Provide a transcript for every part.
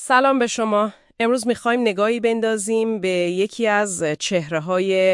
سلام به شما. امروز میخوایم نگاهی بندازیم به یکی از چهره‌های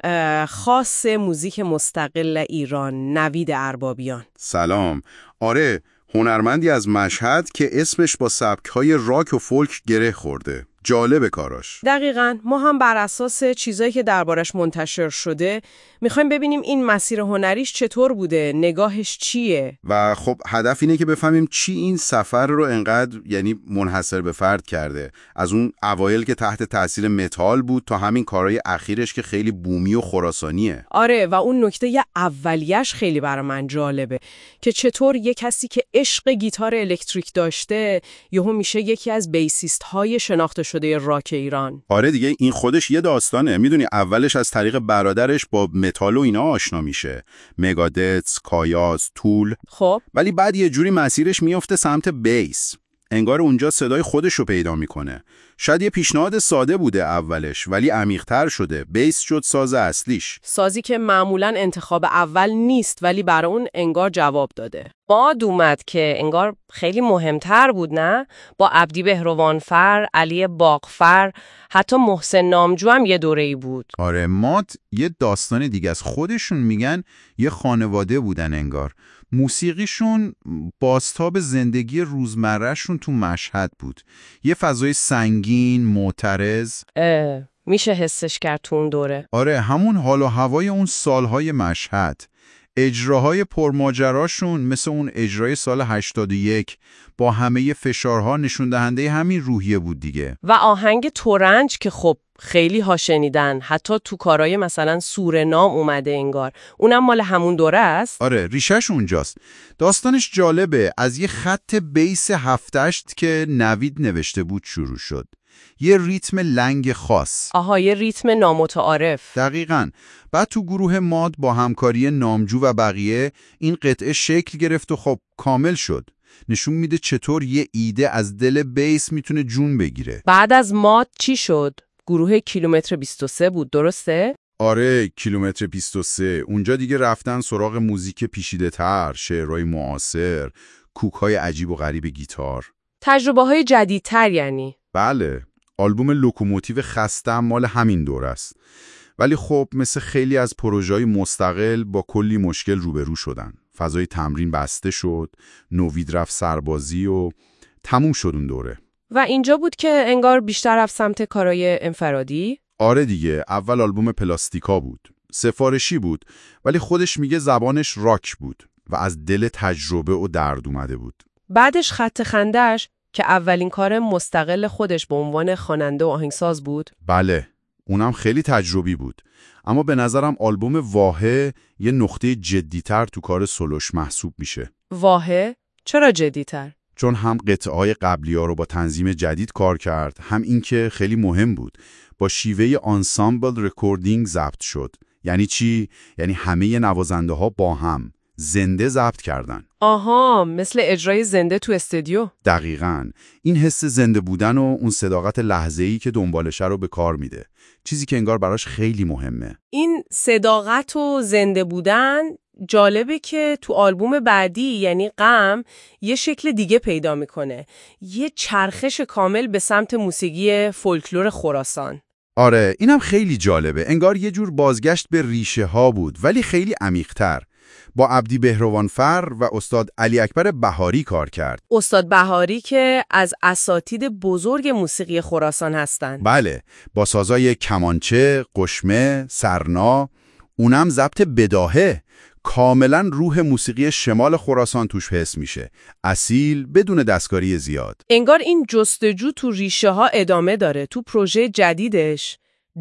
خاص موزیک مستقل ایران، نوید اربابیان. سلام. آره، هنرمندی از مشهد که اسمش با سبک‌های راک و فولک گره خورده. جالب کاراش. دقیقاً، ما هم بر اساس چیزایی که دربارش منتشر شده میخوایم ببینیم این مسیر هنریش چطور بوده، نگاهش چیه. و خب هدف اینه که بفهمیم چی این سفر رو انقدر منحصر به فرد کرده. از اون اوایل که تحت تاثیر متال بود تا همین کارهای اخیرش که خیلی بومی و خراسانیه. آره، و اون نکته اولیش خیلی برای من جالبه که چطور یه کسی که عشق گیتار الکتریک داشته یهو میشه یکی از بیسیست های شناخته شده راک ایران. آره دیگه، این خودش یه داستانه. میدونی اولش از طریق برادرش با متال و اینا آشنا میشه، مگادتس، کایاس، تول. خب ولی بعد یه جوری مسیرش میفته سمت بیس. انگار اونجا صدای خودش رو پیدا میکنه. شاید یه پیشنهاد ساده بوده اولش، ولی عمیق‌تر شده. بیس شد ساز اصلیش. سازی که معمولاً انتخاب اول نیست ولی برای اون انگار جواب داده. باد اومد که انگار خیلی مهمتر بود، نه؟ با عبدی بهروانفر، علی باغفر، حتی محسن نامجو هم یه دوره‌ای بود. آره، مات یه داستان دیگه از خودشون میگن یه خانواده بودن انگار. موسیقیشون بازتاب زندگی روزمرهشون تو مشهد بود. یه فضای سنگین، معترض. میشه حسش کرد تو اون دوره. آره، همون حال و هوای اون سالهای مشهد. اجراهای پرماجراشون مثل اون اجرای سال 81 با همه فشارها نشون دهنده همین روحیه بود دیگه. و آهنگ تورنج که خب خیلی ها شنیدن، حتی تو کارهای مثلا سورنام اومده انگار. اونم مال همون دوره است. آره، ریشش اونجاست. داستانش جالبه. از یه خط بیس هفتشت که نوید نوشته بود شروع شد. یه ریتم لنگ خاص. آها، یه ریتم نامتعارف. دقیقاً. بعد تو گروه ماد با همکاری نامجو و بقیه این قطعه شکل گرفت و خب کامل شد. نشون میده چطور یه ایده از دل بیس میتونه جون بگیره. بعد از ماد چی شد؟ گروه کیلومتر 23 بود، درسته؟ آره، کیلومتر 23. اونجا دیگه رفتن سراغ موزیک پیچیده تر، شعرهای معاصر، کوک‌های عجیب و غریب گیتار. تجربه‌های جدیدتر یعنی. بله، آلبوم لوکوموتیو خسته مال همین دور است. ولی خب مثل خیلی از پروژه‌های مستقل با کلی مشکل روبرو شدن. فضای تمرین بسته شد، نوید رفت سربازی و تموم شد اون دوره. و اینجا بود که انگار بیشتر رفت سمت کارهای انفرادی. آره دیگه، اول آلبوم پلاستیکا بود. سفارشی بود، ولی خودش میگه زبانش راک بود و از دل تجربه و درد اومده بود. بعدش خط خندش که اولین کار مستقل خودش به عنوان خواننده و آهنگساز بود. بله، اونم خیلی تجربی بود. اما به نظرم آلبوم واهه یه نقطه جدی‌تر تو کار سولوش محسوب میشه. واهه؟ چرا جدی‌تر؟ چون هم قطعه‌های قبلی‌ها رو با تنظیم جدید کار کرد، هم این که خیلی مهم بود با شیوه آنسامبل رکوردینگ ضبط شد. یعنی چی؟ یعنی همه نوازنده‌ها با هم زنده ضبط کردن. آها، مثل اجرای زنده تو استودیو. دقیقاً. این حس زنده بودن و اون صداقت لحظه‌ای که دنبالشه رو به کار میده. چیزی که انگار براش خیلی مهمه. این صداقت و زنده بودن جالبه که تو آلبوم بعدی یعنی غم یه شکل دیگه پیدا میکنه. یه چرخش کامل به سمت موسیقی فولکلور خراسان. آره، اینم خیلی جالبه. انگار یه جور بازگشت به ریشه ها بود، ولی خیلی عمیق‌تر. با عبدی بهروانفر و استاد علی اکبر بهاری کار کرد. استاد بهاری که از اساتید بزرگ موسیقی خراسان هستن. بله، با سازای کمانچه، قشمه، سرنا. اونم ضبط بداهه. کاملا روح موسیقی شمال خراسان توش حس میشه. اصیل، بدون دستکاری زیاد. انگار این جستجو تو ریشه ها ادامه داره. تو پروژه جدیدش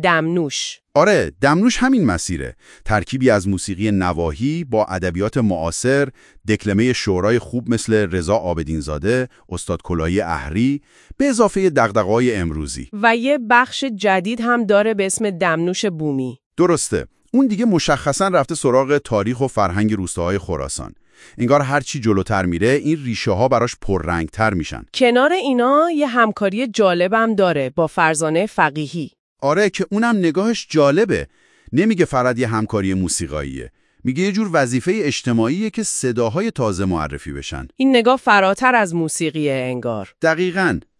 دمنوش. آره، دمنوش همین مسیره. ترکیبی از موسیقی نواحی با ادبیات معاصر، دکلمه شعرای خوب مثل رضا عابدینزاده، استاد کلاهی اهری، به اضافه دغدغه‌های امروزی. و یه بخش جدید هم داره به اسم دمنوش بومی. درسته. اون دیگه مشخصاً رفته سراغ تاریخ و فرهنگ روستاهای خراسان. انگار هر چی جلوتر میره این ریشه ها براش پررنگتر میشن. کنار اینا یه همکاری جالبم داره با فرزانه فقیهی. آره، که اونم نگاهش جالبه. نمیگه فقط یه همکاری موسیقاییه. میگه یه جور وظیفه اجتماعیه که صداهای تازه معرفی بشن. این نگاه فراتر از موسیقیه انگار. دقیقاً.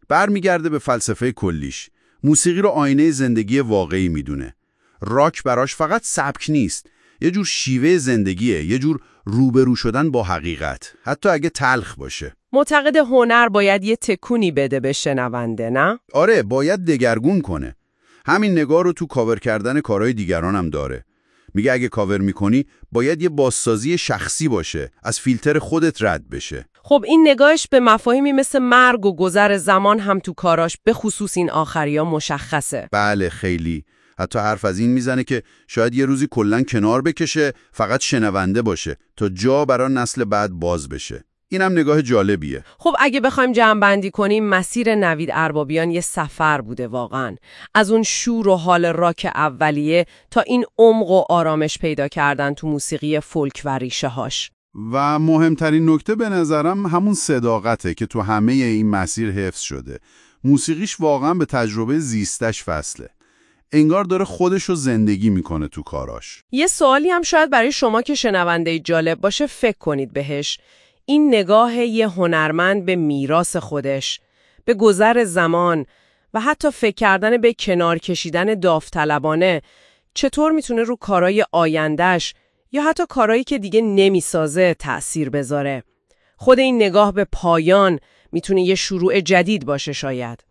برمیگرده به فلسفه کلیش. موسیقی رو آینه زندگی واقعی میدونه. راک براش فقط سبک نیست، یه جور شیوه زندگیه، یه جور روبرو شدن با حقیقت، حتی اگه تلخ باشه. معتقد هنر باید یه تکونی بده به شنونده، نه؟ آره، باید دگرگون کنه. همین نگاه رو تو کاور کردن کارهای دیگران هم داره. میگه اگه کاور میکنی باید یه بازسازی شخصی باشه، از فیلتر خودت رد بشه. خب این نگاهش به مفاهیمی مثل مرگ و گذر زمان هم تو کاراش به خصوص این آخریا مشخصه. بله خیلی. حتی حرف از این میزنه که شاید یه روزی کلاً کنار بکشه، فقط شنونده باشه تا جا برای نسل بعد باز بشه. اینم نگاه جالبیه. خب اگه بخوایم جمع‌بندی کنیم، مسیر نوید اربابیان یه سفر بوده واقعاً. از اون شور و حال راک اولیه تا این عمق و آرامش پیدا کردن تو موسیقی فولک و ریشه هاش. و مهمترین نکته به نظرم همون صداقته که تو همه این مسیر حفظ شده. موسیقیش واقعاً به تجربه زیستش وصله. انگار داره خودشو زندگی میکنه تو کاراش. یه سوالی هم شاید برای شما که شنونده جالب باشه فکر کنید بهش. این نگاه یه هنرمند به میراث خودش، به گذر زمان و حتی فکر کردن به کنار کشیدن داوطلبانه چطور میتونه رو کارهای آیندهش یا حتی کارهایی که دیگه نمیسازه تأثیر بذاره؟ خود این نگاه به پایان میتونه یه شروع جدید باشه شاید.